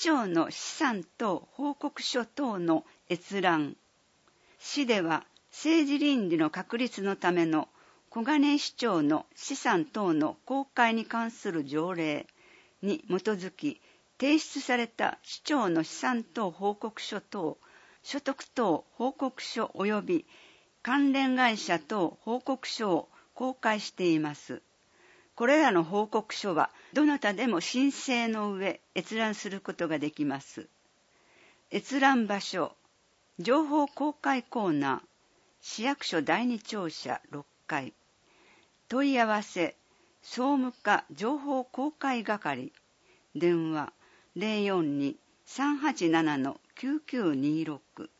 長の資産等報告書等の閲覧。市では政治倫理の確立のための小金井市長の資産等の公開に関する条例に基づき提出された市長の資産等報告書等、所得等報告書及び関連会社等報告書を公開しています。これらの報告書はどなたでも申請の上閲覧することができます。閲覧場所、情報公開コーナー、市役所第二庁舎6階。問い合わせ、総務課情報公開係。電話 042-387-9926